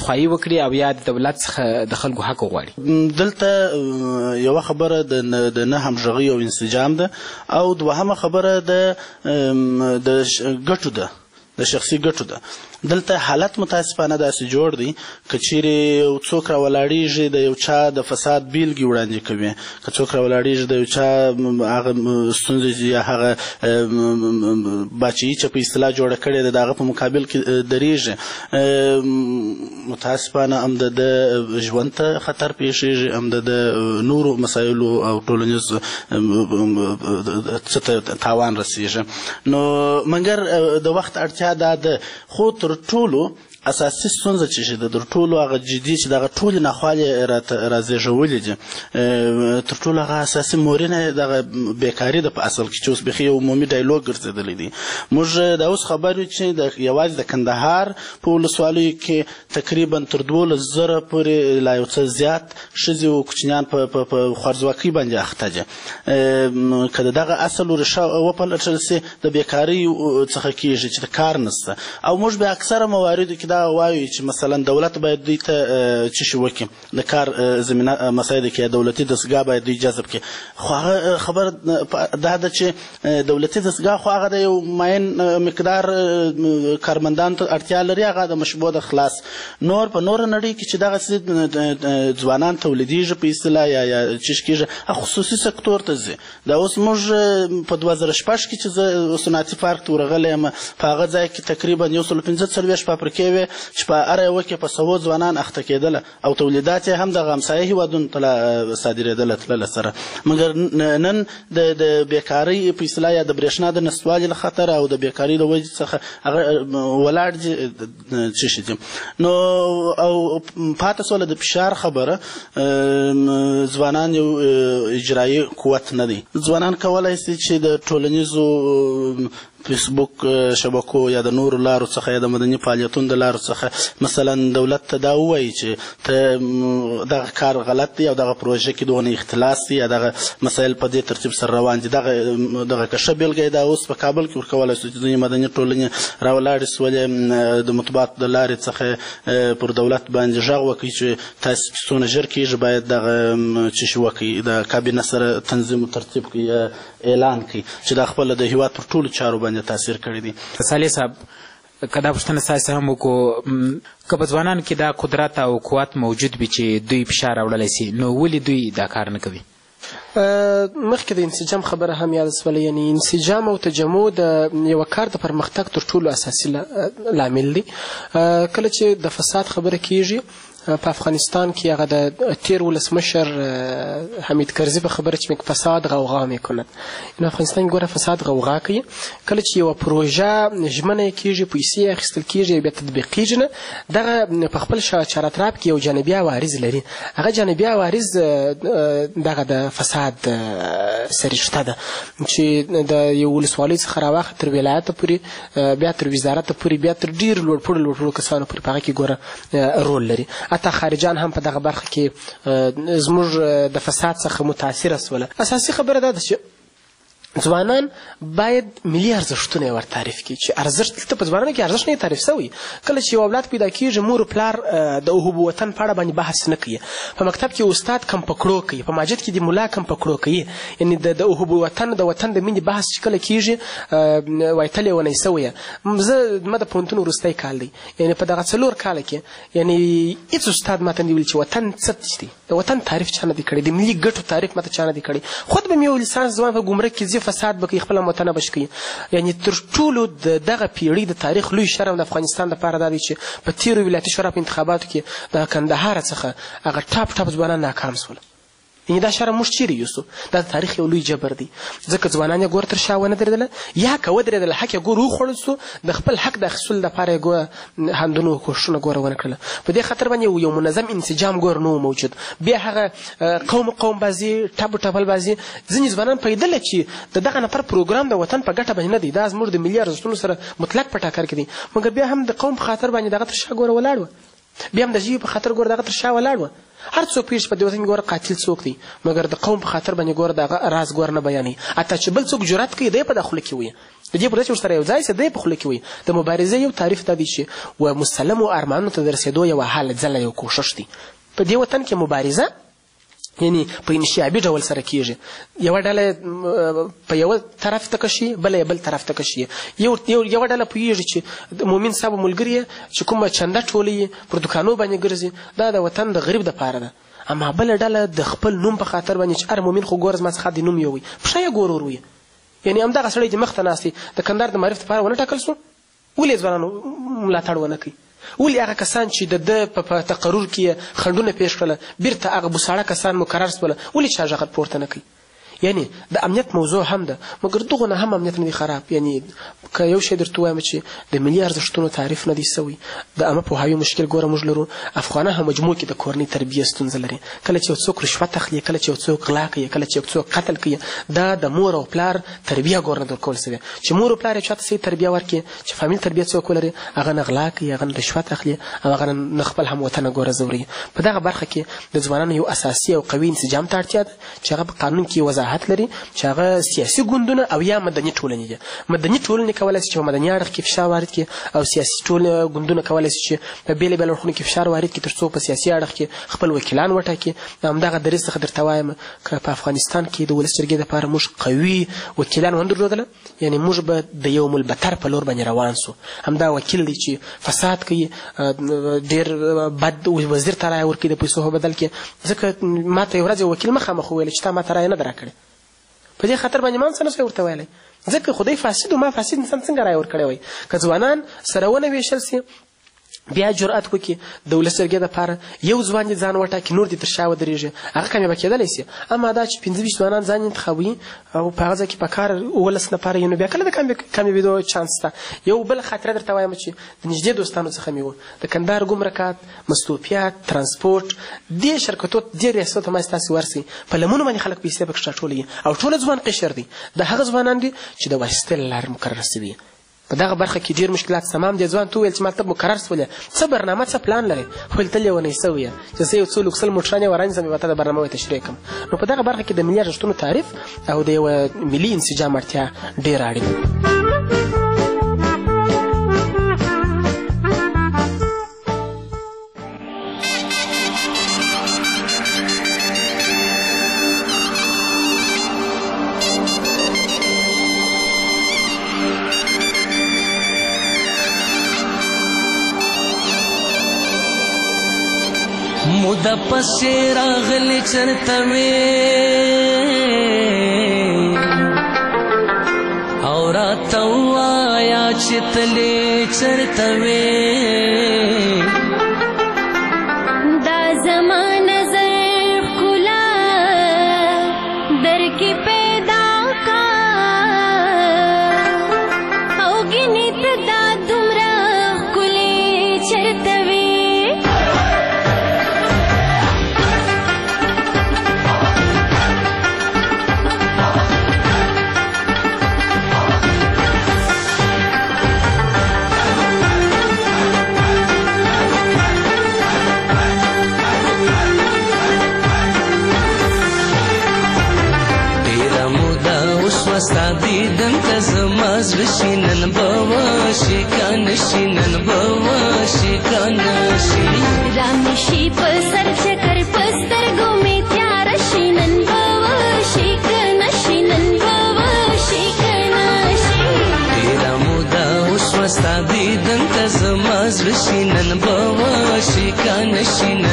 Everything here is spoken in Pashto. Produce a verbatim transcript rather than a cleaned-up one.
خواهي وکړي او یا د دولت څخه د خلکو حق وغواړي. دلته یوه خبره د نه همغږۍ او انسجام ده او دوهمه خبره د ګټو ده، د شخصي ګټو ده. دلته حالت متاسفانه داسې جوړ دی که چیرې یو څوک راولاړېږي د یو چا د فساد بیلګې وړاندې کوي، که څوک راولاړېږي د یو چا هغه ستونزې یا هغه باچهي چې په اصطلاح جوړه کړې ده د هغه په مقابل کې درېږي، متاسفانه هم د ده ژوند ته خطر پیښېږي، هم د ده نورو مسایلو او ټولنیز څه ته تاوان رسېږي. نو مګر د وخت اړتیا دا ده، خو تر ټولو اساسي ستونزه چې شي د تر ټولو هغه جدي چې دغه ټولې ناخوالې رازېږولې دي، تر ټولو هغه اساسي مورینه دغه بیکاري ده په اصل کې چې اوس بیخي یو عمومي ډایلوګ ګرځېدلی دی. موږ دا اوس خبر یو چې د یوازې د کندهار په ولسوالیو کې تقریبا تر دولس زره پورې لا یو څه زیات ښځې او کوچنیان په خوارځواکۍ باندې اخته دي. که د دغه اصل ریښه وپلټل سي د بیکارۍ څخه کېږي چې د کار نشته. او موږ به اکثره مواردو کې دا وایو چې مثلا دولت باید دوی ته څه شي وکړي، د کار زمینه مسایلو کې دولتي دستګاه باید دوی جذب کړي. خو هغه خبره دا ده چې دولتي دستګاه خو هغه د یو معین مقدار کارمندانو ته اړتیا لري، هغه د مشبوع د خلاص. نور په نوره نړۍ کې چې دغسې ځوانان تولیدېږي په اصطلاح یا یا څه کېږي خصوصي سکتور ته ځي. دا اوس موږ په دوه زره شپږ کې چې زه صنعتي پارک ته ورغلی یم په هغه ځای کې تقریبا یو سل پنځه څلوېښت فابریکې وې چې په هره یوه کې په سوو ځوانان اخته کېدله او تولیدات یې هم دغه همسایه هېوادونو ته صادرېدله تلله سره. مګر نن د بیکارۍ په اصطلاح یا د برېښنا د نشتوالي له خطره او د بیکارۍ د وجې څخه هغه ولاړ دي څه شي دي. نو او پاته سوله د فشار خبره، ځوانان یو اجرایي قوت نه دی. ځوانان کولی شي چې د ټولنیزو فیسبوک شبکو یا د نورو لارو څخه یا د مدني فعالیتونو د لارو څخه مثلا دولت ته دا ووایي چې ته دغه کار غلط دی او دغه پروژه کې دغه اختلاس دی یا دغه مسایل په دې ترتیب سره روان دي. دغه دغه که ښه بېلګه دا اوس په کابل کې ورکولی شو چې ځینې مدني ټولنې راولاړې سولې د مطبوعاتو د لارې څخه پر دولت باندې غږ وکړي چې تاسې څونه ژر کېږي باید دغه څه شي وکړي، د کابینه سره تنظیم و ترتیب کړي یا اعلان کړي چې دا خپله د هېواد پر ټولو چارو باندې تاثیر کړی دی. صالح صاحب که دا پوښتنه ستاسې هم وکړو، که په ځوانانو کې دا قدرت او قوت موجود وي چې دوی فشار راوړلی سي، نو ولې دوی دا کار نه کوي؟ مخکې د انسجام خبره هم یاده سوله، یعنی انسجام او تجمع د یوه کار د پرمختګ تر ټولو اساسي لامل دی. کله چې د فساد خبره کېږي په افغانستان کې هغه د تیر ولسمشر حمید کرزي په خبره چې فساد غوغا میکند، این افغانستان ګوره فساد غوغا کوي. کله چې یوه پروژه ژمنه یې کېږي، پیسې اخیستل کېږي، بیا تطبیق کېږي نه، دغه په خپل چارطرف کې یو جانبي عوارض لري. هغه جانبي عوارض دغه د فساد سرشته ده چې د یو ولسوالۍ څخه راواخه تر ولایته پورې، بیا تر وزارته پورې، بیا تر ډېر لوړپوړو لوړپوړو کسانو پورې په هغه کې ګوره رول لري. حتی خارجان هم په دغه برخه کې زموږ د فساد څخه متاثره سوله. اساسي خبره دا ده چې ځوانان باید ملي ارزښتونه یې ور تعریف کړي چې ارزښت دلته په ځوانانو کې ارزښت نه تعریف شوی. کله چې یو اولاد پیدا کېږي، مور و پلار د حب وطن په اړه باندې بحث نه کوي. په مکتب کې استاد کم پکړو کوي، په مسجد کې د ملا کم پکړو کوي. یعنی د حب وطن د وطن د مینې بحث چې کله کېږي وایي تل یې ونی سوی. زه زما د پوهنتون وروستی کال دی، یعنی په دغه څلور کاله کې یعنی هېڅ استاد ماته نه ویل چې وطن څه دی، د وطن تعریف چا نه دی کړی، د ملي ګټو تعریف ماته چا نه دی کړی. خود به مې یو لیسانس ځوان په ګمرک کې ځي، فساد به کوي، خپله وطنه بش کوي. یعنی تر ټولو د دغه پیړۍ د تاریخ لوی شرم د افغانستان دپاره دا دی چې په تېرو ولایتي شورا په انتخاباتو کې د کندهار څخه هغه ټاپ ټاپ ځوانان ناکام شول. یعنې دا شرم موږ چیرې یوسو؟ دا د تاریخ یو لوی جبر دی. ځکه ځوانان یې ګور تر شا ونه درېدله، یا که ودرېدله حق یې ګور وخوړل سو، د خپل حق د اخیستلو دپاره یې ګوره هندونو کوښښونه ګوره ونه کړله. په دې خاطر باندې یو منظم انسجام ګوره نه و موجود. بیا هغه قوم قوم بازي، ټپ ټپل بازي، ځینې ځوانان پیدله چې د دغه نفر پروګرام د وطن په ګټه باندې نه دی، دا زموږ د ملي ارزښتونو سره مطلق په ټکر کې دی. مګر بیا هم د قوم په خاطر باندې دغه تر شا ګوره ولاړ وه، بیا هم د ژبې په خاطر ګوره دغه تر شا ولاړ وه. هر څوک پوهېږي چې په دې وطن کې ګوره قاتل څوک دی، مګر د قوم په خاطر باندې ګوره دغه راز ګوره نه بیانوي. حتی چې بل څوک جرأت کوي دی په دا خوله کې وایي د دې پر ځای چې ورسره یو ځای سي دی په خوله کې وي. د مبارزې یو تعریف دا دی چې و مسلمو ارمانونو ته د رسېدو یوه هله ځله یو کوښښ دی. په دې وطن کې مبارزه یعنی په انشعابي ډول سره کېږي. یوه ډله په یوه طرف ته کشي بله یې بل طرف ته کشي. یو یوه ډله پوهېږي چې د مؤمن صاحب ملګري یې چې کومه چنده ټولوي پر دوکانو باندې ګرځي دا د وطن د غریب دپاره ده. اما بله ډله د خپل نوم په خاطر باندې چې هر مؤمن خو ګوره زما څخه د نوم یو وي پښه یې ګورور وي. یعنې همدغه سړی چې مخ ته ناست دی د کندهار د معرف دپاره ونه ټاکل سو ولې ځوانانو ملاتړ ونه کوي؟ ولې هغه کسان چې د ده په تقرر کې خنډونه پیښ کړله بیرته هغه بوساړه کسان مقرر سوله ولې چا غږ پورته نه کوي؟ یعنی د امنیت موضوع هم ده مګر دغه نه هم امنیت نه دی خراب. یعنی که یو شی درته ووایم چې د ملي ارزښتونو تعریف نه دی سوی د عامه پوهاوي مشکل ګوره موږ لرو. افغانه هم مجموع کې د کورنۍ تربیه ستونزه لري. کله چې یو څوک رشوت اخلي کله چې یو څوک غلا کوي کله چې یو څوک قتل کوي دا د مور او پلار تربیه ګوره نه درکول سوې چې مور او پلار یې چاته صحیح تربیه ورکړي چې فامیل تربیه څوک ولري هغه نه غلا کوي هغه نه رشوت اخلي او هغه نه خپل هموطنه ګوره ځوروي. په دغه برخه کې د ځوانانو یو اساسي او قوي انسجام ته اړتیا ده چې هغه په قانون کې وضاحت لري چې هغه سیاسي ګوندونه او یا مدني ټولنې دي. مدني ټولنې کولی شي چې په مدني اړخ کې فشار وارد کړي او سیاسي ګوندونه کولی شي چې په بېلې بېلې اړخونو کې فشار وارد کړي تر څو په سیاسي اړخ کې خپل وکیلان وټاکي. همدغه دریځ څخه درته وایم که په افغانستان کې د ولس جرګې دپاره موږ قوي وکیلان ونه درلودله یعنې موږ به د یو ملبتر په لور باندې روان سو. همدا وکیل دی چې فساد کوي ډېر بد وزیر ته رایه ورکوي د پیسو په بدل کې. ځکه ما ته یو ورځ یو وکیل مخامخ وویل چې تا ما ته رایه نه ده راکړې په دې خاطر باندې ما هم څه نشوی ورته ویلی ځکه خدای فاسد و ما فاسد انسان څنګه رایه ورکړی وی. که ځوانان سره ونه ویشل سي بیا جرأت وکړي د ولس جرګې دپاره یو ځوان دې ځان وټاکي نور دې تر شا ودرېږي هغه کامیابه کېدلی سي. اما دا چې پنځه ویشت ځوانان ځان انتخابوي او په هغه ځای کې په کار ولس لپاره یو نو بیا کله د کامیابېدو چانس شته. یو بله خاطره درته وایم چې د نږدې دوستانو څخه مې و د کندهار ګمرکات مستوفیات ترانسپورټ دې شرکتو دې ریاستو ته ما ستاسې ورسئ په لمنو باندې خلک پیسې پکې راټولوي او ټوله ځوان قشر دی. د هغه ځوانان دي چې د واسطې له لارې مقرر سوي. په دغه برخه کې ډېر مشکلات تمام دي. ځوان ته وویل چې ما ته مقرر سولې څه برنامه څه پلان لرې ویل ته لیونی سوی یې چې زه یو څو لوکسل موټران یې ورانیزم یوه ته د برنامه تشریح کړم. نو په دغه برخه کې د ملي ارزښتونو تعریف او د یوه ملي انسجام اړتیا ډېره اړینه ده. موده پسې راغلې چرته وې او راته ووایه چې تلې چرته وې دا زما نظر ښکلا درکې پیدا کا او ګینې ته دا دومره ښکلې چرته وې ستا دیدن ته زما زړه شي نن به وشي که نه شي نن به وشي که نه شي رامې شي په سر چکر په سترګو مې تیاره شي نن به وشي که نه شي نن به وشي که نه شي ډېره موده وشوه ستا دیدن ته زما زړه شي نن به وشي که نه شي